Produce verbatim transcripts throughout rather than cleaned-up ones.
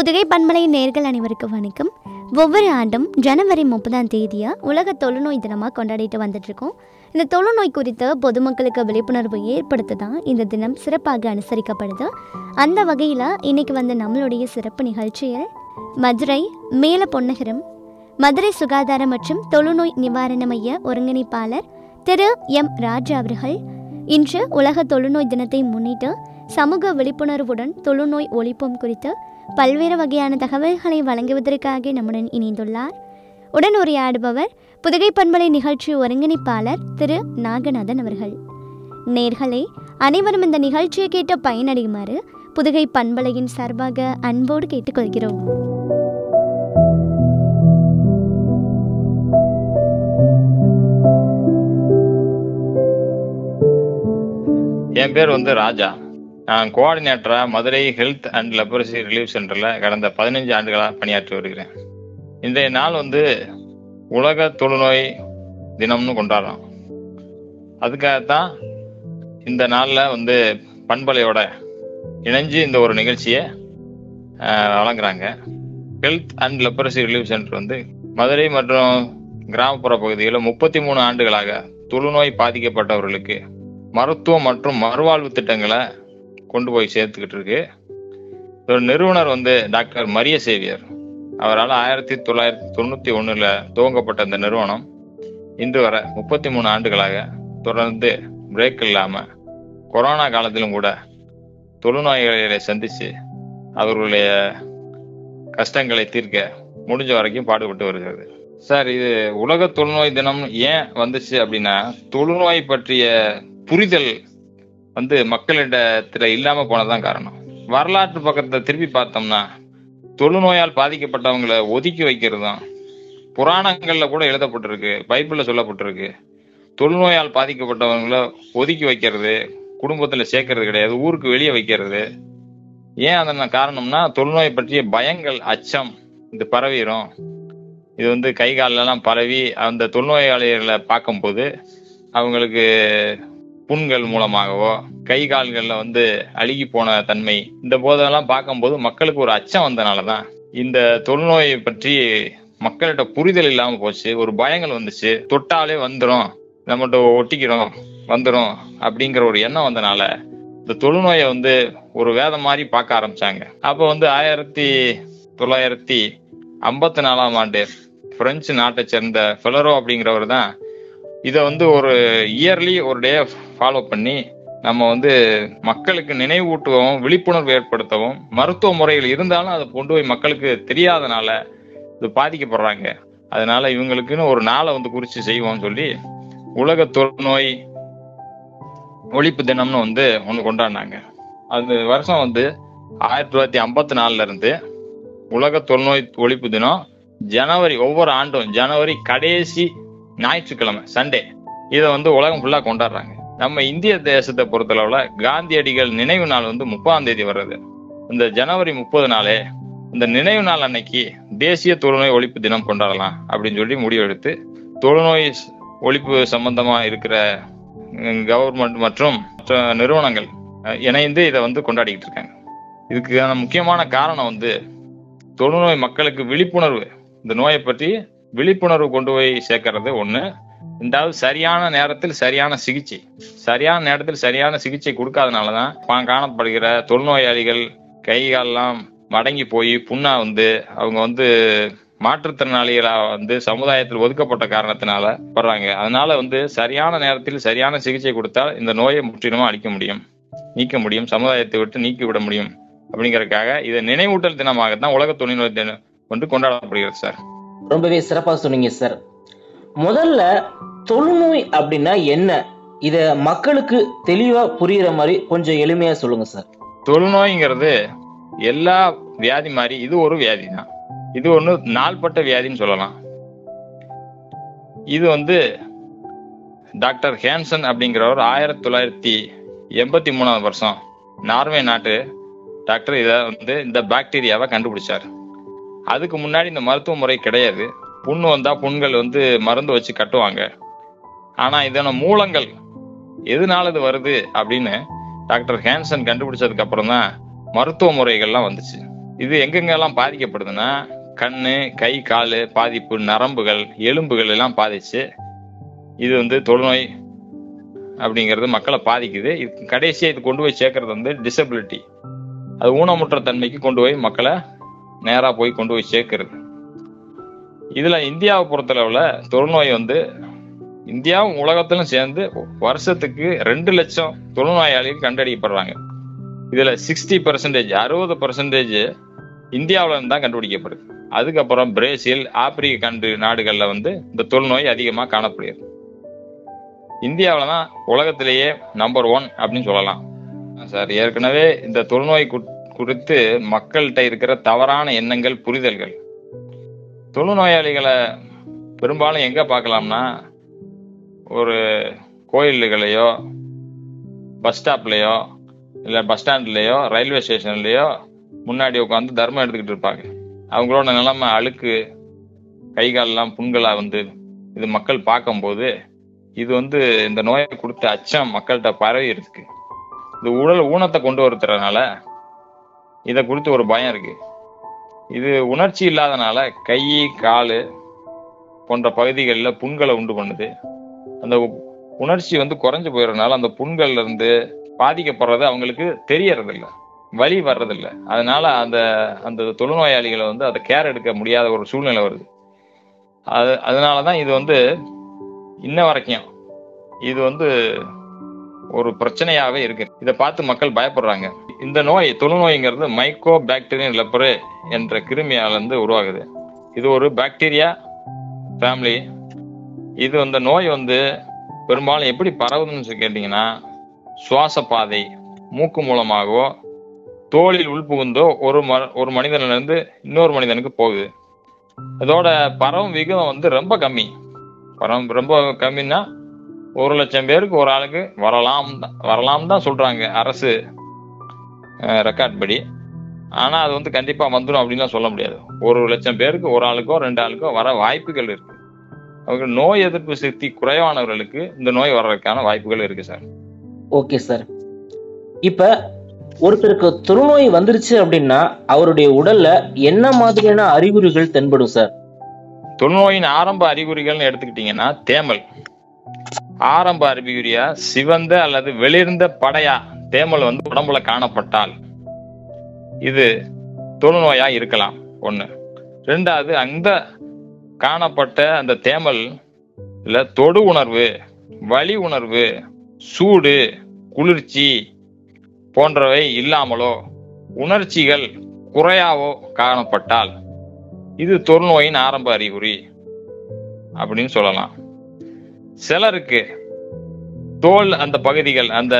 புதுகை பண்பலை நேர்கள் அனைவருக்கும் வணக்கம். ஒவ்வொரு ஆண்டும் ஜனவரி முப்பதாம் தேதியை உலக தொழுநோய் தினமாக கொண்டாடிட்டு வந்துட்டுருக்கோம். இந்த தொழுநோய் குறித்து பொதுமக்களுக்கு விழிப்புணர்வு ஏற்படுத்த தான் இந்த தினம் சிறப்பாக அனுசரிக்கப்படுது. அந்த வகையில் இன்றைக்கி வந்து நம்மளுடைய சிறப்பு நிகழ்ச்சியில் மதுரை மேல பொன்னகரம் மதுரை சுகாதார மற்றும் தொழுநோய் நிவாரண மைய ஒருங்கிணைப்பாளர் திரு எம் ராஜா அவர்கள் இன்று உலக தொழுநோய் தினத்தை முன்னிட்டு சமூக விழிப்புணர்வுடன் தொழுநோய் ஒழிப்போம் குறித்து பல்வேறு வகையான தகவல்களை வழங்குவதற்காக நம்முடன் இணைந்துள்ளார். உடன் உரையாடுபவர் புதுகை பண்பலை நிகழ்ச்சி ஒருங்கிணைப்பாளர் திரு நாகநாதன் அவர்கள். நேர்களே, அனைவரும் இந்த நிகழ்ச்சியை கேட்டு பயனடையுமாறு புதுகை பண்பலையின் சார்பாக அன்போடு கேட்டுக்கொள்கிறோம். என் பேர் வந்து ராஜா. நான் கோஆர்டினேட்டராக Madurai health and leprosy relief சென்டரில் கடந்த பதினஞ்சு ஆண்டுகளாக பணியாற்றி வருகிறேன். இன்றைய நாள் வந்து உலக தொழுநோய் தினம்னு கொண்டாடுறோம். அதுக்காகத்தான் இந்த நாளில் வந்து பண்பலையோட இணைஞ்சு இந்த ஒரு நிகழ்ச்சியை வழங்குறாங்க. Health and leprosy relief center வந்து மதுரை மற்றும் கிராமப்புற பகுதிகளில் முப்பத்தி மூணு ஆண்டுகளாக தொழுநோய் பாதிக்கப்பட்டவர்களுக்கு மருத்துவம் மற்றும் மறுவாழ்வு திட்டங்களை கொண்டு போய் சேர்த்துக்கிட்டு இருக்கு. ஒரு நிறுவனர் வந்து டாக்டர் மரிய சேவியர். அவரால் ஆயிரத்தி தொள்ளாயிரத்தி தொண்ணூற்றி ஒன்றில் துவங்கப்பட்ட இந்த நிறுவனம் இன்று வரை முப்பத்தி மூணு ஆண்டுகளாக தொடர்ந்து பிரேக் இல்லாமல் கொரோனா காலத்திலும் கூட தொழுநோயாளிகளை சந்தித்து அவர்களுடைய கஷ்டங்களை தீர்க்க முடிஞ்ச வரைக்கும் பாடுபட்டு வருகிறது. சார், இது உலக தொழுநோய் தினம் ஏன் வந்துச்சு அப்படின்னா, தொழுநோய் பற்றிய புரிதல் வந்து மக்களிடத்துல இல்லாம போனதான் காரணம். வரலாற்று பக்கத்தை திருப்பி பார்த்தோம்னா தொழுநோயால் பாதிக்கப்பட்டவங்களை ஒதுக்கி வைக்கிறது தான் புராணங்கள்ல கூட எழுதப்பட்டிருக்கு, பைபிள்ல சொல்லப்பட்டிருக்கு. தொழுநோயால் பாதிக்கப்பட்டவங்களை ஒதுக்கி வைக்கிறது, குடும்பத்துல சேர்க்கறது கிடையாது, ஊருக்கு வெளியே வைக்கிறது. ஏன் அதன காரணம்னா தொழுநோய் பற்றிய பயங்கள், அச்சம் இது பரவிடும். இது வந்து கை காலெல்லாம் பரவி அந்த தொழுநோயாளிகளை பார்க்கும்போது அவங்களுக்கு புண்கள் மூலமாகவோ கை கால்கள்ல வந்து அழுகி போன தன்மை, இந்த போதெல்லாம் பார்க்கும்போது மக்களுக்கு ஒரு அச்சம் வந்தனாலதான் இந்த தொழுநோயை பற்றி மக்கள்கிட்ட புரிதல் இல்லாம போச்சு. ஒரு பயங்கள் வந்துச்சு, தொட்டாலே வந்துடும், நம்மகிட்ட ஒட்டிக்கிறோம் வந்துடும் அப்படிங்கிற ஒரு எண்ணம் வந்தனால இந்த தொழுநோயை வந்து ஒரு வேதம் மாதிரி பார்க்க ஆரம்பிச்சாங்க. அப்போ வந்து ஆயிரத்தி தொள்ளாயிரத்தி ஐம்பத்தி நாலாம் ஆண்டு பிரெஞ்சு நாட்டை சேர்ந்த ஃபெலரோ அப்படிங்கிறவர் தான் இதை வந்து ஒரு இயர்லி ஒரு டே ஃபாலோ பண்ணி நம்ம வந்து மக்களுக்கு நினைவூட்டவும் விழிப்புணர்வு ஏற்படுத்தவும், மருத்துவ முறைகள் இருந்தாலும் அதை கொண்டு போய் மக்களுக்கு தெரியாதனால இது பாதிக்கப்படுறாங்க, அதனால இவங்களுக்குன்னு ஒரு நாளை வந்து குறிச்சு செய்வோம்னு சொல்லி உலக தொழுநோய் ஒழிப்பு தினம்னு வந்து ஒன்று கொண்டாடினாங்க. அது வருஷம் வந்து ஆயிரத்தி தொள்ளாயிரத்தி ஐம்பத்தி நாலுல இருந்து உலக தொழுநோய் ஒழிப்பு தினம் ஜனவரி, ஒவ்வொரு ஆண்டும் ஜனவரி கடைசி ஞாயிற்றுக்கிழமை சண்டே இதை வந்து உலகம் ஃபுல்லா கொண்டாடுறாங்க. நம்ம இந்திய தேசத்தை பொறுத்தளவுல காந்தியடிகள் நினைவு நாள் வந்து முப்பதாம் தேதி வர்றது. இந்த ஜனவரி முப்பது நாளே இந்த நினைவு நாள் அன்னைக்கு தேசிய தொழுநோய் ஒழிப்பு தினம் கொண்டாடலாம் அப்படின்னு சொல்லி முடிவெடுத்து தொழுநோய் ஒழிப்பு சம்பந்தமா இருக்கிற கவர்மெண்ட் மற்றும் நிறுவனங்கள் இணைந்து இதை வந்து கொண்டாடிக்கிட்டு இருக்காங்க. இதுக்கான முக்கியமான காரணம் வந்து தொழுநோய் மக்களுக்கு விழிப்புணர்வு, இந்த நோயை பற்றி விழிப்புணர்வு கொண்டு போய் சேர்க்கறது ஒண்ணு. ரெண்டாவது, சரியான நேரத்தில் சரியான சிகிச்சை. சரியான நேரத்தில் சரியான சிகிச்சை கொடுக்காதனாலதான் காணப்படுகிற தொழுநோயாளிகள் கைகாலெல்லாம் மடங்கி போய் புண்ணா வந்து அவங்க வந்து மாற்றுத்திறனாளிகளா வந்து சமுதாயத்தில் ஒதுக்கப்பட்ட காரணத்தினால வர்றாங்க. அதனால வந்து சரியான நேரத்தில் சரியான சிகிச்சை கொடுத்தால் இந்த நோயை முற்றிலுமா அழிக்க முடியும், நீக்க முடியும், சமுதாயத்தை விட்டு நீக்கி விட முடியும். அப்படிங்கறதுக்காக இதை நினைவூட்டல் தினமாகத்தான் உலக தொழுநோய் தினம் வந்து கொண்டாடப்படுகிறது. சார், ரொம்பவே சிறப்பாக சொன்னீங்க சார். முதல்ல தொழுநோய் அப்படின்னா என்ன, இத மக்களுக்கு தெளிவா புரியுற மாதிரி கொஞ்சம் எளிமையா சொல்லுங்க சார். தொழுநோய்ங்கிறது எல்லா வியாதி மாதிரி இது ஒரு வியாதி தான். இது ஒண்ணு நாள்பட்ட வியாதின்னு சொல்லலாம். இது வந்து டாக்டர் ஹேன்சன் அப்படிங்கிறவர் ஆயிரத்தி தொள்ளாயிரத்தி எண்பத்தி மூணாவது வருஷம் நார்வே நாட்டு டாக்டர் இதை வந்து இந்த பாக்டீரியாவை கண்டுபிடிச்சார். அதுக்கு முன்னாடி இந்த மருத்துவ முறை கிடையாது. புண்ணு வந்தா புண்கள் வந்து மருந்து வச்சு கட்டுவாங்க. ஆனா இதன மூலங்கள் எதனால இது வருது அப்படின்னு டாக்டர் ஹேன்சன் கண்டுபிடிச்சதுக்கு அப்புறம் தான் மருத்துவ முறைகள்லாம் வந்துச்சு. இது எங்கெங்கெல்லாம் பாதிக்கப்படுதுன்னா கண்ணு, கை, கால் பாதிப்பு, நரம்புகள், எலும்புகள் எல்லாம் பாதிச்சு இது வந்து தொழுநோய் அப்படிங்கிறது மக்களை பாதிக்குது. இது கடைசியா இது கொண்டு போய் சேர்க்கறது வந்து டிசபிலிட்டி, அது ஊனமுற்ற தன்மைக்கு கொண்டு போய் மக்களை நேரா போய் கொண்டு போய் சேர்க்கிறது. இதுல இந்தியாவை பொறுத்தளவுல தொழுநோய் வந்து இந்தியாவும் உலகத்திலும் சேர்ந்து வருஷத்துக்கு ரெண்டு லட்சம் தொழுநோயாளிகள் கண்டறியப்படுறாங்க. இதுல சிக்ஸ்டி பர்சன்டேஜ் அறுபது பர்சன்டேஜ் இந்தியாவில இருந்து தான் கண்டுபிடிக்கப்படுது. அதுக்கப்புறம் பிரேசில், ஆப்பிரிக்க கண்ட்ரி நாடுகள்ல வந்து இந்த தொழுநோய் அதிகமா காணப்படுகிறது. இந்தியாவில தான் உலகத்திலேயே நம்பர் ஒன் அப்படின்னு சொல்லலாம் சார். ஏற்கனவே இந்த தொழுநோய் குறித்து மக்கள்கிட்ட இருக்கிற தவறான எண்ணங்கள், புரிதல்கள். தொழுநோயாளிகளை பெரும்பாலும் எங்க பார்க்கலாம்னா ஒரு கோயில்களையோ, பஸ் ஸ்டாப்லயோ, இல்ல பஸ் ஸ்டாண்ட்லயோ, ரயில்வே ஸ்டேஷன்லயோ முன்னாடி உட்காந்து தர்மம் எடுத்துக்கிட்டு இருப்பாங்க. அவங்களோட நிலைமை அழுக்கு, கை காலெல்லாம் புண்களா வந்து இது மக்கள் பார்க்கும்போது இது வந்து இந்த நோயை கொடுத்த அச்சம் மக்கள்கிட்ட பரவி இருக்கு. இது உடல் ஊனத்தை கொண்டு வருதுறதுனால இதை குறித்து ஒரு பயம் இருக்கு. இது உணர்ச்சி இல்லாதனால கை, காலு போன்ற பகுதிகளில் புண்களை உண்டு பண்ணுது. அந்த உணர்ச்சி வந்து குறைஞ்சு போயிடுறதுனால அந்த புண்கள்ல இருந்து பாதிக்கப்படுறது அவங்களுக்கு தெரியறது இல்லை, வலி வர்றதில்லை. அதனால அந்த அந்த தொழுநோயாளிகளை வந்து அதை கேர் எடுக்க முடியாத ஒரு சூழ்நிலை வருது. அது அதனாலதான் இது வந்து இன்ன வரைக்கும் இது வந்து ஒரு பிரச்சனையாவே இருக்கு. இதை பார்த்து மக்கள் பயப்படுறாங்க. இந்த நோய் தொழுநோய்ங்கிறது மைக்கோ பாக்டீரியன் லெப்பரே என்ற கிருமியால இருந்து உருவாகுது. இது ஒரு பாக்டீரியா ஃபேமிலி. இது அந்த நோய் வந்து பெரும்பாலும் எப்படி பரவுதுன்னு கேட்டீங்கன்னா சுவாச பாதை, மூக்கு மூலமாகவோ தோலில் உள்புகுந்தோ ஒரு ம ஒரு மனிதனிலிருந்து இருந்து இன்னொரு மனிதனுக்கு போகுது. அதோட பரவும் விகிதம் வந்து ரொம்ப கம்மி. பரம் ரொம்ப கம்மின்னா ஒரு லட்சம் பேருக்கு ஒரு ஆளுக்கு வரலாம் தான் வரலாம் தான் சொல்றாங்க அரசு ரெக்கார்ட் படி. ஆனா அது வந்து கண்டிப்பா வந்துடும் அப்படின்லாம் சொல்ல முடியாது. ஒரு லட்சம் பேருக்கு ஒரு ஆளுக்கோ ரெண்டு ஆளுக்கோ வர வாய்ப்புகள் இருக்கு. அவங்க நோய் எதிர்ப்பு சக்தி குறைவானவர்களுக்கு இந்த நோய் வர்றதுக்கான வாய்ப்புகள் இருக்கு சார். Okay sir. இப்ப ஒருத்தருக்கு தொழுநோய் வந்துருச்சு அப்படின்னா அவருடைய உடல்ல என்ன மாதிரியான அறிகுறிகள் தென்படும் சார்? தொழுநோயின் ஆரம்ப அறிகுறிகள்னு எடுத்துக்கிட்டீங்கன்னா தேமல். ஆரம்ப அறிகுறியா சிவந்த அல்லது வெளிர்ந்த படையா தேமல் வந்து உடம்புல காணப்பட்டால் இது தொழுநோயா இருக்கலாம். ஒண்ணு. ரெண்டாவது, அந்த காணப்பட்ட அந்த தேமல் இல்ல தொடு உணர்வு, வலி உணர்வு, சூடு, குளிர்ச்சி போன்றவை இல்லாமலோ உணர்ச்சிகள் குறையாவோ காணப்பட்டால் இது தொழுநோயின் ஆரம்ப அறிகுறி அப்படின்னு சொல்லலாம். சிலருக்கு தோல் அந்த பகுதிகள், அந்த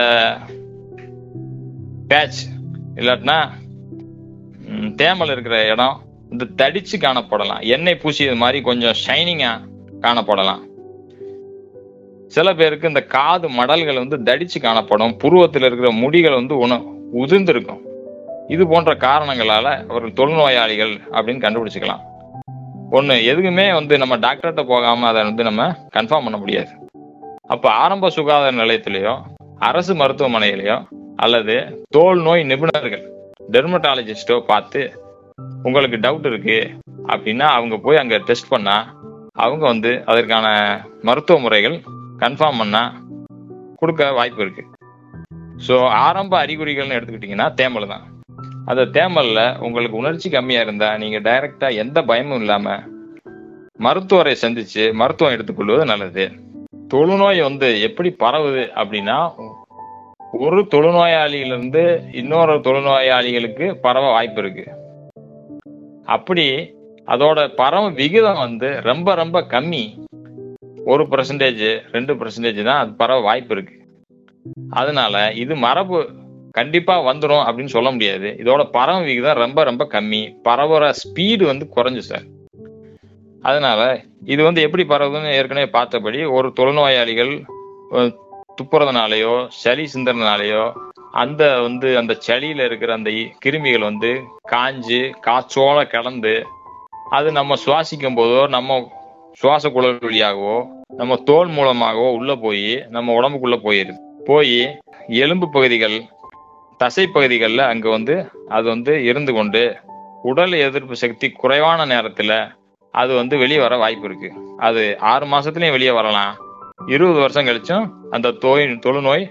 பேட்ச் இல்லாட்டினா தேமல் இருக்கிற இடம் வந்து தடிச்சு காணப்படலாம். எண்ணெய் பூசியது மாதிரி கொஞ்சம் ஷைனிங்கா காணப்படலாம். சில பேருக்கு இந்த காது மடல்கள் வந்து தடிச்சு காணப்படும். புருவத்தில் இருக்கிற முடிகள் வந்து உண உதிர்ந்து இருக்கும். இது போன்ற காரணங்களால அவர்கள் தொழுநோயாளிகள் அப்படின்னு கண்டுபிடிச்சுக்கலாம். ஒண்ணு, எதுக்குமே வந்து நம்ம டாக்டர்கிட்ட போகாம அதை வந்து நம்ம கன்ஃபார்ம் பண்ண முடியாது. அப்ப ஆரம்ப சுகாதார நிலையத்திலேயோ அரசு மருத்துவமனையிலையோ அல்லது தோல் நோய் நிபுணர்கள் டெர்மட்டாலஜிஸ்டோ பார்த்து உங்களுக்கு டவுட் இருக்கு அப்படின்னா அவங்க போய் அங்க டெஸ்ட் பண்ணா அவங்க வந்து அதற்கான மருத்துவ முறைகள் கன்ஃபார்ம் பண்ணா கொடுக்க வாய்ப்பு இருக்கு. ஸோ ஆரம்ப அறிகுறிகள்னு எடுத்துக்கிட்டீங்கன்னா தேமல் தான். அந்த தேமல்ல உங்களுக்கு உணர்ச்சி கம்மியா இருந்தா நீங்க டைரக்டா எந்த பயமும் இல்லாம மருத்துவரை சந்திச்சு மருத்துவம் எடுத்துக்கொள்வது நல்லது. தொழுநோய் வந்து எப்படி பரவுது அப்படின்னா ஒரு தொழுநோயாளியிலிருந்து இன்னொரு தொழுநோயாளிகளுக்கு பரவ வாய்ப்பு இருக்கு. அப்படி அதோட பரவ விகிதம் வந்து ரொம்ப ரொம்ப கம்மி. ஒரு பர்சன்டேஜ் ரெண்டு பர்சன்டேஜ் தான் அது பரவ வாய்ப்பு இருக்கு. அதனால இது மரபு கண்டிப்பா வந்துடும் அப்படின்னு சொல்ல முடியாது. இதோட பரவ விகிதம் ரொம்ப ரொம்ப கம்மி. பரவுற ஸ்பீடு வந்து குறைஞ்சு சார். அதனால இது வந்து எப்படி பரவுதுன்னு ஏற்கனவே பார்த்தபடி ஒரு தொழுநோயாளிகள் துப்புறதுனாலயோ சளி சிந்தறதுனாலயோ அந்த வந்து அந்த சளியில இருக்கிற அந்த கிருமிகள் வந்து காஞ்சு காய்ச்சோல கலந்து அது நம்ம சுவாசிக்கும் போதோ நம்ம சுவாச குழல் வழியாகவோ நம்ம தோல் மூலமாகவோ உள்ள போய் நம்ம உடம்புக்குள்ள போயிருது. போய் எலும்பு பகுதிகள், தசை பகுதிகளில் அங்க வந்து அது வந்து இருந்து கொண்டு உடல் எதிர்ப்பு சக்தி குறைவான நேரத்துல அது வந்து வெளியே வர வாய்ப்பு இருக்கு. அது ஆறு மாசத்துலயும் வெளியே வரலாம். இருபது வருஷம் கழிச்சும் அந்த தோய் தொழுநோய்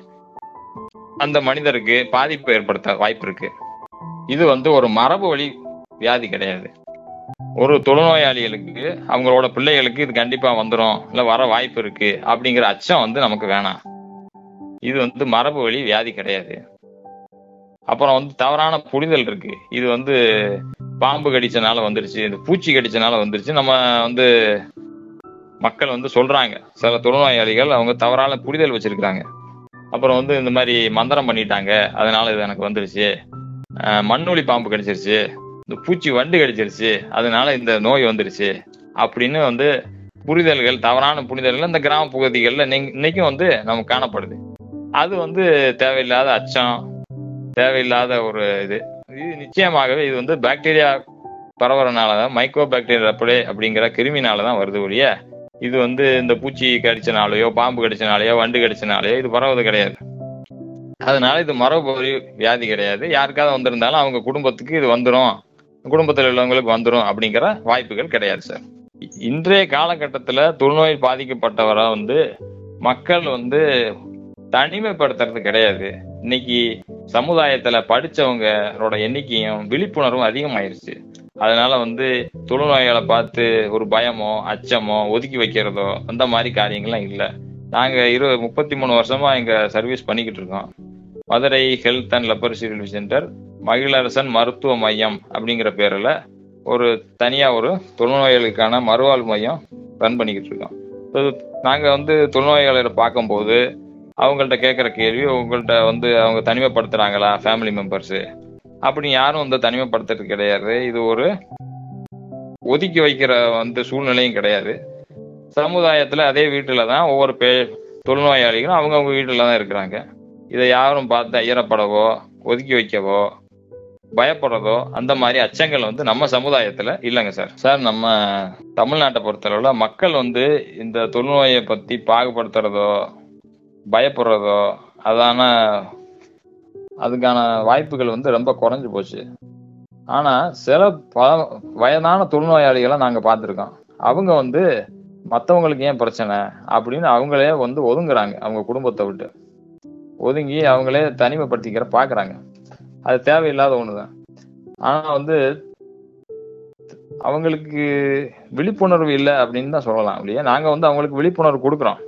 அந்த மனிதருக்கு பாதிப்பு ஏற்படுத்த வாய்ப்பு இருக்கு. இது வந்து ஒரு மரபு வழி வியாதி கிடையாது. ஒரு தொழுநோயாளிகளுக்கு அவங்களோட பிள்ளைகளுக்கு இது கண்டிப்பா வந்துடும், இல்ல வர வாய்ப்பு இருக்கு அப்படிங்கிற அச்சம் வந்து நமக்கு வேணாம். இது வந்து மரபு வழி வியாதி கிடையாது. அப்புறம் வந்து தவறான புரிதல் இருக்கு. இது வந்து பாம்பு கடிச்சனால வந்துருச்சு, இந்த பூச்சி கடிச்சனால வந்துருச்சு நம்ம வந்து மக்கள் வந்து சொல்றாங்க. சில தொழுநோயாளிகள் அவங்க தவறான புரிதல் வச்சிருக்காங்க. அப்புறம் வந்து இந்த மாதிரி மந்திரம் பண்ணிட்டாங்க, அதனால இது எனக்கு வந்துருச்சு, மண்ணுளி பாம்பு கடிச்சிருச்சு, இந்த பூச்சி வண்டு கடிச்சிருச்சு, அதனால இந்த நோய் வந்துருச்சு அப்படின்னு வந்து புரிதல்கள், தவறான புரிதல்கள் இந்த கிராம பகுதிகளில் இன்னைக்கும் வந்து நமக்கு காணப்படுது. அது வந்து தேவையில்லாத அச்சம், தேவையில்லாத ஒரு இது. இது நிச்சயமாகவே இது வந்து பாக்டீரியா பரவுறதுனாலதான், மைக்ரோ பாக்டீரியா ரெப்படே அப்படிங்கிற கிருமினாலதான் வருது ஒழிய இது வந்து இந்த பூச்சி கடிச்சனாலேயோ பாம்பு கடிச்சனாலேயோ வண்டு கடிச்சனாலேயோ இது பரவுறது கிடையாது. அதனால இது மரபு வியாதி கிடையாது. யாருக்காவது வந்திருந்தாலும் அவங்க குடும்பத்துக்கு இது வந்துடும், குடும்பத்தில் உள்ளவங்களுக்கு வந்துடும் அப்படிங்கிற வாய்ப்புகள் கிடையாது சார். இன்றைய காலகட்டத்துல தொழுநோய் பாதிக்கப்பட்டவரை வந்து மக்கள் வந்து தனிமைப்படுத்துறது கிடையாது. இன்னைக்கு சமுதாயத்துல படிச்சவங்களோட எண்ணிக்கையும் விழிப்புணர்வும் அதிகமாயிருச்சு. அதனால வந்து தொழுநோய்களை பார்த்து ஒரு பயமோ அச்சமோ ஒதுக்கி வைக்கிறதோ அந்த மாதிரி காரியங்கள்லாம் இல்லை. நாங்க இரு முப்பத்தி மூணு வருஷமா எங்க சர்வீஸ் பண்ணிக்கிட்டு இருக்கோம். Madurai health and leprosy relief center Magizharasan மருத்துவ மையம் அப்படிங்கிற பேர்ல ஒரு தனியா ஒரு தொழுநோய்களுக்கான மறுவாழ்வு மையம் ரன் பண்ணிக்கிட்டு இருக்கோம். நாங்க வந்து தொழுநோயாளரை பார்க்கும்போது அவங்கள்ட்ட கேட்குற கேள்வி, உங்கள்கிட்ட வந்து அவங்க தனிமைப்படுத்துறாங்களா ஃபேமிலி மெம்பர்ஸு அப்படி யாரும் வந்து தனிமைப்படுத்துறது கிடையாது. இது ஒரு ஒதுக்கி வைக்கிற வந்து சூழ்நிலையும் கிடையாது. சமுதாயத்துல அதே வீட்டுல தான் ஒவ்வொரு பே தொழுநோயாளிகளும் அவங்கவுங்க வீட்டுல தான் இருக்கிறாங்க. இதை யாரும் பார்த்து ஐயரப்படவோ ஒதுக்கி வைக்கவோ பயப்படுறதோ அந்த மாதிரி அச்சங்கள் வந்து நம்ம சமுதாயத்துல இல்லைங்க சார். சார் நம்ம தமிழ்நாட்டை பொறுத்தளவுல மக்கள் வந்து இந்த தொழுநோயை பத்தி பாகுபடுத்துறதோ பயப்படுறதோ அதான அதுக்கான வாய்ப்புகள் வந்து ரொம்ப குறைஞ்சு போச்சு. ஆனா சில ப வயதான தொழுநோயாளிகளை நாங்க பார்த்துருக்கோம். அவங்க வந்து மற்றவங்களுக்கு ஏன் பிரச்சனை அப்படின்னு அவங்களே வந்து ஒதுங்குறாங்க, அவங்க குடும்பத்தை விட்டு ஒதுங்கி அவங்களே தனிமைப்படுத்திக்கிற பாக்குறாங்க. அது தேவையில்லாத ஒண்ணுதான். ஆனா வந்து அவங்களுக்கு விழிப்புணர்வு இல்லை அப்படின்னு தான் சொல்லலாம். இல்லையா, நாங்க வந்து அவங்களுக்கு விழிப்புணர்வு கொடுக்குறோம்.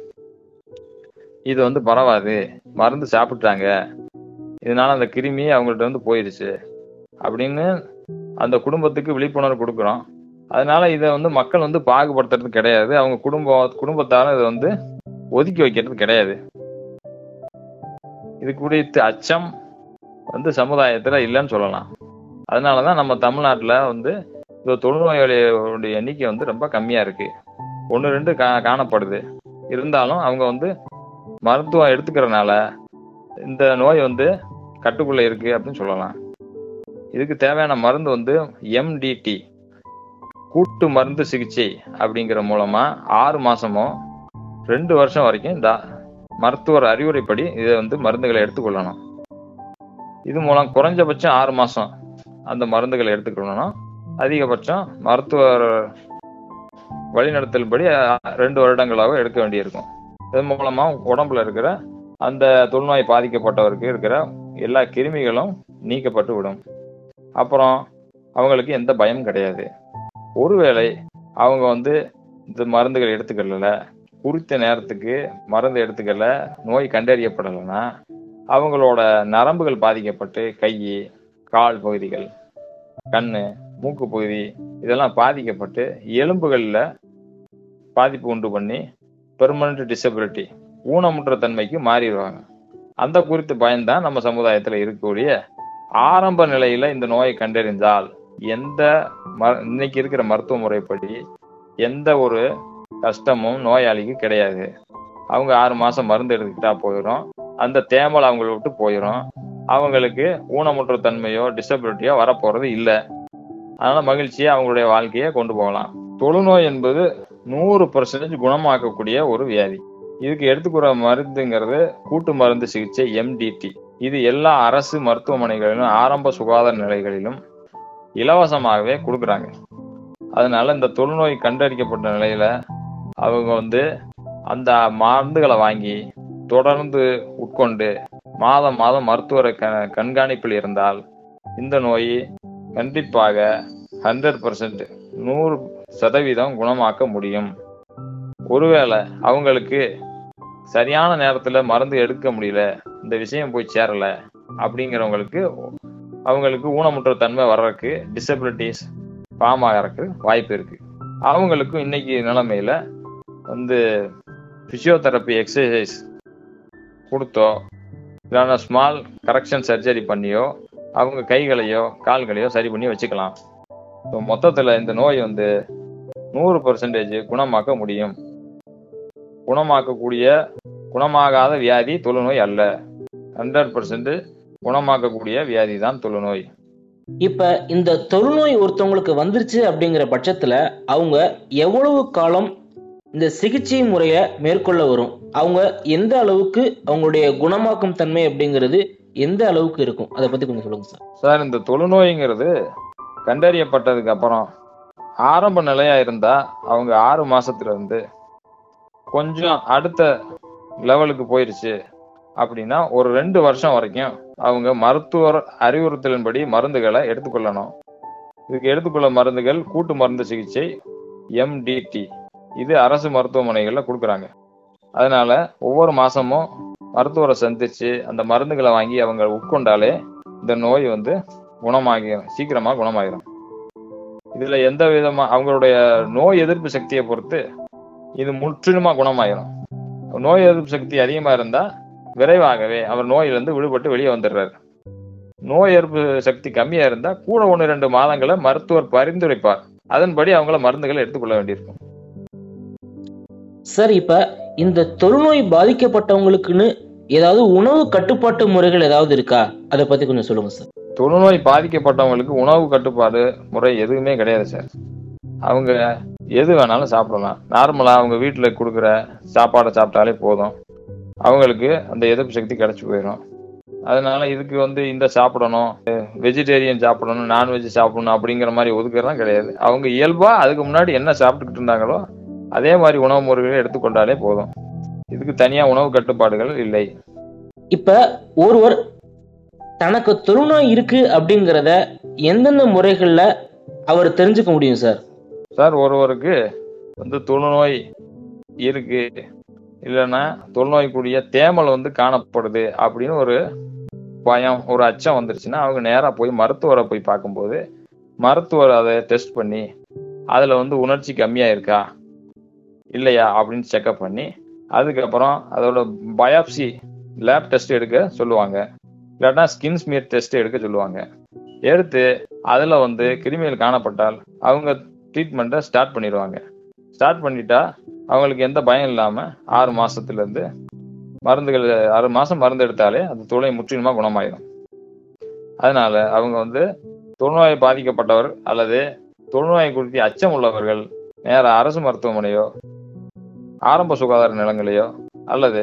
இது வந்து பரவாது, மருந்து சாப்பிட்டாங்க, இதனால அந்த கிருமி அவங்கள்ட்ட வந்து போயிடுச்சு அப்படின்னு அந்த குடும்பத்துக்கு விழிப்புணர்வு கொடுக்குறோம். அதனால இதை வந்து மக்கள் வந்து பாகுபடுத்துறது கிடையாது. அவங்க குடும்ப குடும்பத்தால இதை வந்து ஒதுக்கி வைக்கிறது கிடையாது. இது குறித்து அச்சம் வந்து சமுதாயத்துல இல்லைன்னு சொல்லலாம். அதனாலதான் நம்ம தமிழ்நாட்டுல வந்து இந்த தொழுநோயாளிகளுடைய எண்ணிக்கை வந்து ரொம்ப கம்மியா இருக்கு. ஒன்று ரெண்டு கா காணப்படுது இருந்தாலும் அவங்க வந்து மருத்துவம் எடுத்துக்கிறதுனால இந்த நோய் வந்து கட்டுக்குள்ள இருக்கு அப்படின்னு சொல்லலாம். இதுக்கு தேவையான மருந்து வந்து எம்டிடி கூட்டு மருந்து சிகிச்சை அப்படிங்கிற மூலமா ஆறு மாசமோ ரெண்டு வருஷம் வரைக்கும் இந்த மருத்துவர் அறிவுரைப்படி இதை வந்து மருந்துகளை எடுத்துக்கொள்ளணும். இது மூலம் குறைஞ்சபட்சம் ஆறு மாசம் அந்த மருந்துகளை எடுத்துக்கொள்ளணும். அதிகபட்சம் மருத்துவர் வழிநடத்தல்படி ரெண்டு வருடங்களாக எடுக்க வேண்டியிருக்கும். இது மூலமா உடம்புல இருக்கிற அந்த தொழுநோய் பாதிக்கப்பட்டவருக்கு இருக்கிற எல்லா கிருமிகளும் நீக்கப்பட்டு விடும். அப்புறம் அவங்களுக்கு எந்த பயமும் கிடையாது. ஒருவேளை அவங்க வந்து இந்த மருந்துகள் எடுத்துக்கல, குறித்த நேரத்துக்கு மருந்து எடுத்துக்கல, நோய் கண்டறியப்படலைன்னா அவங்களோட நரம்புகள் பாதிக்கப்பட்டு கை கால் பகுதிகள், கண்ணு, மூக்கு பகுதி இதெல்லாம் பாதிக்கப்பட்டு எலும்புகளில் பாதிப்பு உண்டு பண்ணி பெர்மனன்ட் டிசபிலிட்டி ஊனமுற்ற தன்மைக்கு மாறிடுவாங்க. அந்த குறித்து பயன்தான் நம்ம சமுதாயத்தில் இருக்கக்கூடிய ஆரம்ப நிலையில இந்த நோயை கண்டறிந்தால் எந்த இன்னைக்கு இருக்கிற மருத்துவ முறைப்படி எந்த ஒரு கஷ்டமும் நோயாளிக்கு கிடையாது. அவங்க ஆறு மாசம் மருந்து எடுத்துக்கிட்டா போயிடும், அந்த தேமல் அவங்கள விட்டு போயிடும், அவங்களுக்கு ஊனமுற்ற தன்மையோ டிசபிலிட்டியோ வரப்போறது இல்லை. அதனால மகிழ்ச்சியா அவங்களுடைய வாழ்க்கையை கொண்டு போகலாம். தொழுநோய் என்பது நூறு பர்சன்டேஜ் குணமாக்கக்கூடிய ஒரு வியாதி. இதுக்கு எடுத்துக்கிற மருந்துங்கிறது கூட்டு மருந்து சிகிச்சை எம்டிடி. இது எல்லா அரசு மருத்துவமனைகளிலும் ஆரம்ப சுகாதார நிலைகளிலும் இலவசமாகவே கொடுக்குறாங்க. அதனால இந்த தொழுநோய் கண்டறிக்கப்பட்ட நிலையில அவங்க வந்து அந்த மருந்துகளை வாங்கி தொடர்ந்து உட்கொண்டு மாதம் மாதம் மருத்துவரை க கண்காணிப்பில் இருந்தால் இந்த நோய் கண்டிப்பாக ஹண்ட்ரட் பர்சன்ட் நூறு சதவீதம் குணமாக்க முடியும். ஒருவேளை அவங்களுக்கு சரியான நேரத்துல மருந்து எடுக்க முடியல, இந்த விஷயம் போய் சேரல அப்படிங்கிறவங்களுக்கு அவங்களுக்கு ஊனமுற்ற தன்மை வர்றதுக்கு, டிசபிலிட்டிஸ் ஃபார்ம் ஆகிறதுக்கு வாய்ப்பு இருக்கு. அவங்களுக்கும் இன்னைக்கு நிலைமையில வந்து பிசியோதெரப்பி எக்ஸசைஸ் கொடுத்தோ இல்லைன்னா ஸ்மால் கரெக்ஷன் சர்ஜரி பண்ணியோ அவங்க கைகளையோ கால்களையோ சரி பண்ணி வச்சுக்கலாம். ஸோ மொத்தத்தில் இந்த நோய் வந்து நூறு பர்சன்டேஜ் குணமாக்க முடியும். குணமாக்கக்கூடிய குணமாகாத வியாதி தொழுநோய் அல்ல. ஹண்ட்ரட் பர்சன்ட் குணமாக்கக்கூடிய வியாதி தான் தொழுநோய். இப்ப இந்த தொழுநோய் ஒருத்தவங்களுக்கு வந்துருச்சு அப்படிங்கிற பட்சத்துல அவங்க எவ்வளவு காலம் இந்த சிகிச்சை முறையை மேற்கொள்ள வரும்? அவங்க எந்த அளவுக்கு அவங்களுடைய குணமாக்கும் தன்மை அப்படிங்கிறது எந்த அளவுக்கு இருக்கும்? அதை பத்தி கொஞ்சம் சொல்லுங்க சார். சார், இந்த தொழுநோய்ங்கிறது கண்டறியப்பட்டதுக்கு அப்புறம் ஆரம்ப நிலையா இருந்தா அவங்க ஆறு மாசத்துல இருந்து கொஞ்சம் அடுத்த லெவலுக்கு போயிருச்சு அப்படின்னா ஒரு ரெண்டு வருஷம் வரைக்கும் அவங்க மருத்துவர் அறிவுறுத்தலின்படி மருந்துகளை எடுத்துக்கொள்ளணும். இதுக்கு எடுத்துக்கொள்ள மருந்துகள் கூட்டு மருந்து சிகிச்சை எம்டிடி, இது அரசு மருத்துவமனைகள்ல கொடுக்குறாங்க. அதனால ஒவ்வொரு மாசமும் மருத்துவரை சந்திச்சு அந்த மருந்துகளை வாங்கி அவங்க உட்கொண்டாலே இந்த நோய் வந்து குணமாகிடும், சீக்கிரமா குணமாகிடும். இதுல எந்த விதமா அவங்களுடைய நோய் எதிர்ப்பு சக்தியை பொறுத்து இது முற்றிலுமா குணமாயிரும். நோய் எதிர்ப்பு சக்தி அதிகமா இருந்தா விரைவாகவே அவர் நோயிலிருந்து விடுபட்டு வெளியே வந்துடுறாரு. நோய் எதிர்ப்பு சக்தி கம்மியா இருந்தா கூட ஒன்று ரெண்டு மாதங்களை மருத்துவர் பரிந்துரைப்பார். அதன்படி அவங்கள மருந்துகளை எடுத்துக்கொள்ள வேண்டியிருக்கும். சார், இப்ப இந்த தொழுநோய் பாதிக்கப்பட்டவங்களுக்குன்னு ஏதாவது உணவு கட்டுப்பாட்டு முறைகள் ஏதாவது இருக்கா? அதை பத்தி கொஞ்சம் சொல்லுங்க சார். தொழுநோய் பாதிக்கப்பட்டவங்களுக்கு உணவு கட்டுப்பாடு முறை எதுவுமே கிடையாது சார். அவங்க எது வேணாலும் சாப்பிடலாம். நார்மலா அவங்க வீட்டுல கொடுக்குற சாப்பாடை சாப்பிட்டாலே போதும், அவங்களுக்கு அந்த எதிர்ப்பு சக்தி கிடைச்சி போயிடும். அதனால இதுக்கு வந்து இந்த சாப்பிடணும், வெஜிடேரியன் சாப்பிடணும், நான்வெஜ் சாப்பிடணும் அப்படிங்கிற மாதிரி ஒதுக்குறதுலாம் கிடையாது. அவங்க இயல்பா அதுக்கு முன்னாடி என்ன சாப்பிட்டுக்கிட்டு இருந்தாங்களோ அதே மாதிரி உணவு முறைகளை எடுத்துக்கொண்டாலே போதும். இதுக்கு தனியா உணவு கட்டுப்பாடுகள் இல்லை. இப்ப ஒருவர் தனக்கு தொழுநோய் இருக்கு அப்படிங்கிறத எந்தெந்த முறைகள்ல அவர் தெரிஞ்சுக்க முடியும் சார்? சார், ஒருவருக்கு வந்து தொழுநோய் இருக்கு இல்லைன்னா தொழுநோய்க்குரிய தேமல் வந்து காணப்படுது அப்படின்னு ஒரு பயம், ஒரு அச்சம் வந்துருச்சுன்னா அவங்க நேரா போய் மருத்துவரை போய் பார்க்கும்போது மருத்துவர் அதை டெஸ்ட் பண்ணி அதுல வந்து உணர்ச்சி கம்மியா இருக்கா இல்லையா அப்படின்னு செக்அப் பண்ணி அதுக்கப்புறம் அதோட பயாப்சி லேப் டெஸ்ட் எடுக்க சொல்லுவாங்க. இல்லாட்டா ஸ்கின் ஸ்மியர் டெஸ்ட் எடுக்க சொல்லுவாங்க. எடுத்து அதுல வந்து கிருமிகள் காணப்பட்டால் அவங்க ட்ரீட்மெண்ட்டை ஸ்டார்ட் பண்ணிடுவாங்க. ஸ்டார்ட் பண்ணிட்டா அவங்களுக்கு எந்த பயம் இல்லாம ஆறு மாசத்துல இருந்து மருந்துகள் ஆறு மாசம் மருந்து எடுத்தாலே அந்த தொழுநோய் முற்றிலுமா குணமாயிடும். அதனால அவங்க வந்து தொழுநோய் பாதிக்கப்பட்டவர் அல்லது தொழுநோய் குறித்து அச்சம் உள்ளவர்கள் நேர அரசு மருத்துவமனையோ ஆரம்ப சுகாதார நிலையங்களையோ அல்லது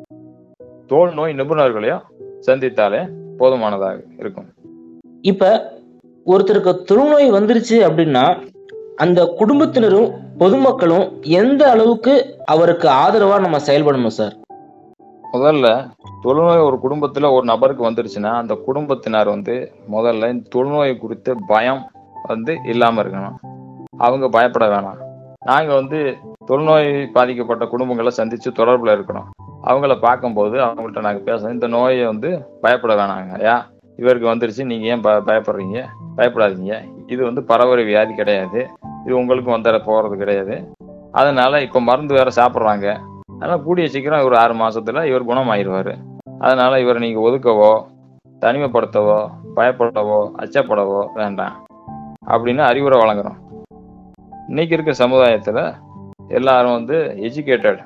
தோல் நோய் நிபுணர்களையோ சந்தித்தாலே போதுமானதாக இருக்கும். இப்ப ஒருத்தருக்கு தொழுநோய் வந்துருச்சு அப்படின்னா அந்த குடும்பத்தினரும் பொதுமக்களும் எந்த அளவுக்கு அவருக்கு ஆதரவா நம்ம செயல்படணும் சார்? முதல்ல தொழுநோய் ஒரு குடும்பத்துல ஒரு நபருக்கு வந்துருச்சுன்னா அந்த குடும்பத்தினர் வந்து முதல்ல இந்த தொழுநோய் குறித்த பயம் வந்து இல்லாம இருக்கணும். அவங்க பயப்பட வேணாம். நாங்க வந்து தொழுநோய் பாதிக்கப்பட்ட குடும்பங்களை சந்திச்சு தொடர்புல இருக்கணும். அவங்கள பார்க்கும்போது அவங்கள்ட்ட நாங்க பேசணும், இந்த நோயை வந்து பயப்பட வேணாங்க, ஐயா இவருக்கு வந்துருச்சு, நீங்க ஏன் ப பயப்படுறீங்க பயப்படாதீங்க, இது வந்து பரவற வியாதி கிடையாது, இது உங்களுக்கு வந்துட போறது கிடையாது. அதனால இப்ப மருந்து வேற சாப்பிட்றாங்க, அதனால கூடிய சீக்கிரம் இவர் ஆறு மாசத்துல இவர் குணமாயிருவாரு. அதனால இவரை நீங்க ஒதுக்கவோ தனிமைப்படுத்தவோ பயப்படவோ அச்சப்படவோ வேண்டாம் அப்படின்னு அறிவுரை வழங்குறோம். இன்னைக்கு இருக்க சமுதாயத்துல எல்லாரும் வந்து எஜுகேட்டட்,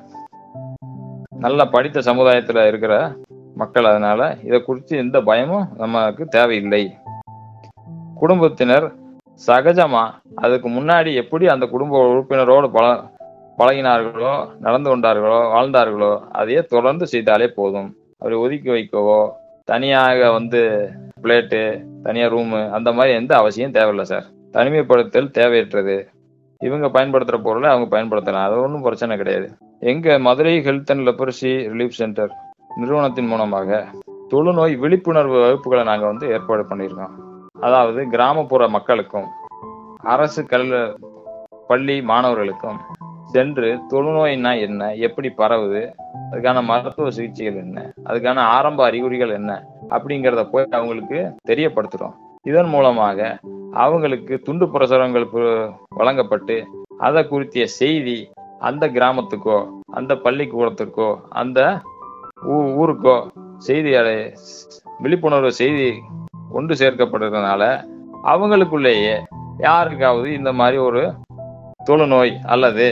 நல்லா படித்த சமுதாயத்துல இருக்கிற மக்கள். அதனால இதை குறித்து எந்த பயமும் நமக்கு தேவையில்லை. குடும்பத்தினர் சகஜமா அதுக்கு முன்னாடி எப்படி அந்த குடும்ப உறுப்பினரோடு பழ பழகினார்களோ நடந்து கொண்டார்களோ வாழ்ந்தார்களோ அதையே தொடர்ந்து செய்தாலே போதும். அவரை ஒதுக்கி வைக்கவோ தனியாக வந்து பிளேட்டு, தனியாக ரூமு அந்த மாதிரி எந்த அவசியம் தேவையில்லை சார். தனிமைப்படுத்தல் தேவையற்றது. இவங்க பயன்படுத்துகிற பொருளை அவங்க பயன்படுத்தலாம், அது ஒன்றும் பிரச்சனை கிடையாது. எங்கள் Madurai health and leprosy relief center நிறுவனத்தின் மூலமாக தொழுநோய் விழிப்புணர்வு வகுப்புகளை நாங்கள் வந்து ஏற்பாடு பண்ணியிருக்கோம். அதாவது கிராமப்புற மக்களுக்கும் அரசு கல் பள்ளி மாணவர்களுக்கும் சென்று தொழுநோய்னா என்ன, எப்படி பரவுது, அதுக்கான மருத்துவ சிகிச்சைகள் என்ன, அதுக்கான ஆரம்ப அறிகுறிகள் என்ன அப்படிங்கிறத போய் அவங்களுக்கு தெரியப்படுத்துகிறோம். இதன் மூலமாக அவங்களுக்கு துண்டு பிரசுரங்கள் வழங்கப்பட்டு அதை குறித்திய செய்தி அந்த கிராமத்துக்கோ அந்த பள்ளிக்கூடத்திற்கோ அந்த ஊருக்கோ செய்தி விழிப்புணர்வு செய்தி கொண்டு சேர்க்கப்படுறதுனால அவங்களுக்குள்ளேயே யாருக்காவது இந்த மாதிரி ஒரு தொழுநோய் அல்லது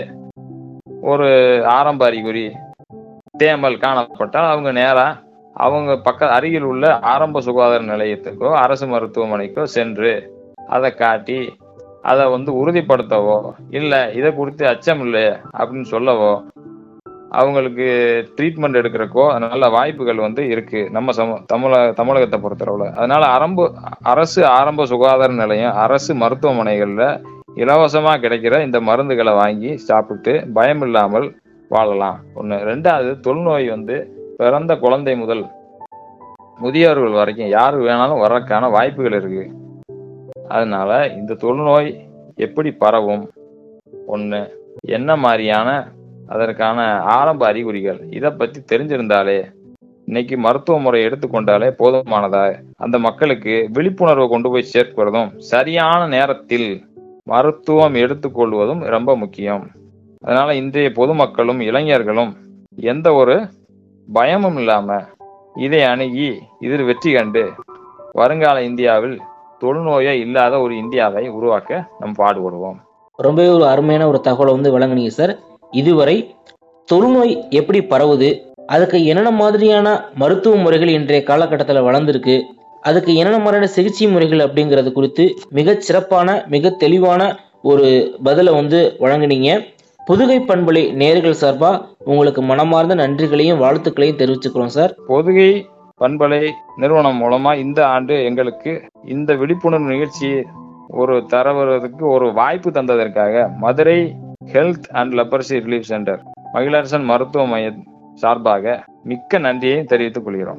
ஒரு ஆரம்ப அறிகுறி தேமல் காணப்பட்டால் அவங்க நேரா அவங்க பக்க அருகில் உள்ள ஆரம்ப சுகாதார நிலையத்துக்கோ அரசு மருத்துவமனைக்கோ சென்று அதை காட்டி அதை வந்து உறுதிப்படுத்தவோ இல்லை இதை குறித்து அச்சம் இல்லை அப்படின்னு சொல்லவோ அவங்களுக்கு ட்ரீட்மெண்ட் எடுக்கிறக்கோ நல்ல வாய்ப்புகள் வந்து இருக்கு நம்ம சம தமிழக தமிழகத்தை பொறுத்தளவுல. அதனால ஆரம்ப அரசு ஆரம்ப சுகாதார நிலையம் அரசு மருத்துவமனைகளில் இலவசமாக கிடைக்கிற இந்த மருந்துகளை வாங்கி சாப்பிட்டு பயம் இல்லாமல் வாழலாம். ஒன்று. ரெண்டாவது, தொழுநோய் வந்து பிறந்த குழந்தை முதல் முதியோர்கள் வரைக்கும் யாரு வேணாலும் வர்றதுக்கான வாய்ப்புகள் இருக்கு. அதனால இந்த தொழுநோய் எப்படி பரவும், ஒன்று, என்ன மாதிரியான அதற்கான ஆரம்ப அறிகுறிகள், இதை பற்றி தெரிஞ்சிருந்தாலே இன்னைக்கு மருத்துவ முறை எடுத்துக்கொண்டாலே போதுமானதா. அந்த மக்களுக்கு விழிப்புணர்வை கொண்டு போய் சேர்க்கிறதும் சரியான நேரத்தில் மருத்துவம் எடுத்துக்கொள்வதும் ரொம்ப முக்கியம். அதனால இன்றைய பொதுமக்களும் இளைஞர்களும் எந்த ஒரு பயமும் இல்லாம இதை அணுகி இதில் வெற்றி கண்டு வருங்கால இந்தியாவில் தொழுநோயே இல்லாத ஒரு இந்தியாவை உருவாக்க நம் பாடுபடுவோம். ரொம்பவே ஒரு அருமையான ஒரு தகவலை வந்து வழங்குனீங்க சார். இதுவரை தொழுநோய் எப்படி பரவுது, அதுக்கு என்னென்ன மாதிரியான மருத்துவ முறைகள் இன்றைய காலகட்டத்தில் வளர்ந்துருக்கு, அதுக்கு என்னென்ன மாதிரியான சிகிச்சை முறைகள் அப்படிங்கிறது குறித்து மிக சிறப்பான மிக தெளிவான ஒரு பதிலை வந்து வழங்குனீங்க. புதுகை பண்பலை நேயர்கள் சார்பா உங்களுக்கு மனமார்ந்த நன்றிகளையும் வாழ்த்துக்களையும் தெரிவிச்சுக்கிறோம் சார். புதுகை பண்பலை நிறுவனம் மூலமா இந்த ஆண்டு எங்களுக்கு இந்த விழிப்புணர்வு நிகழ்ச்சி ஒரு தரவதற்கு ஒரு வாய்ப்பு தந்ததற்காக Madurai health and leprosy relief center Magizharasan மருத்துவ மைய சார்பாக மிக்க நன்றியை தெரிவித்துக் கொள்கிறோம்.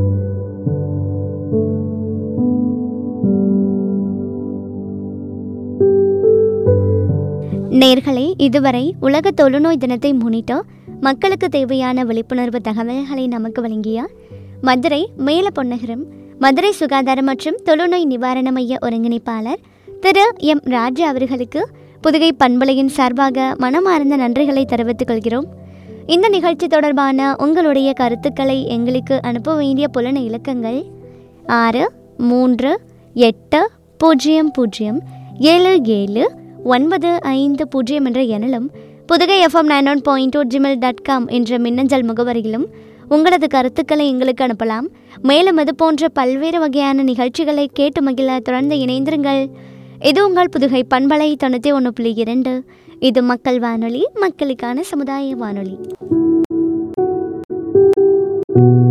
நேர்களே, இதுவரை உலக தொழுநோய் தினத்தை முன்னிட்டு மக்களுக்கு தேவையான விழிப்புணர்வு தகவல்களை நமக்கு வழங்கிய மதுரை மேலப்பொன்னகரம் மதுரை சுகாதாரம் மற்றும் தொழுநோய் நிவாரண மைய ஒருங்கிணைப்பாளர் திரு எம் ராஜா அவர்களுக்கு புதுகை பண்பலையின் சார்பாக மனமார்ந்த நன்றிகளை தெரிவித்துக் கொள்கிறோம். இந்த நிகழ்ச்சி தொடர்பான உங்களுடைய கருத்துக்களை எங்களுக்கு அனுப்ப வேண்டிய புலன இலக்கங்கள் ஆறு மூன்று எட்டு பூஜ்ஜியம் பூஜ்ஜியம் ஏழு ஏழு ஒன்பது ஐந்து பூஜ்ஜியம் என்ற எண்ணிலும் Pudugai FM nine one point two Gmail dot com என்ற மின்னஞ்சல் முகவரியிலும் உங்களது கருத்துக்களை எங்களுக்கு அனுப்பலாம். மேலும் இது போன்ற பல்வேறு வகையான நிகழ்ச்சிகளை கேட்டு மகிழ தொடர்ந்து இணைந்திருங்கள். இது உங்கள் புதுகை பண்பலை தொண்ணூற்றி ஒன்று புள்ளி இரண்டு. இது மக்கள் வானொலி, மக்களுக்கான சமுதாய வானொலி.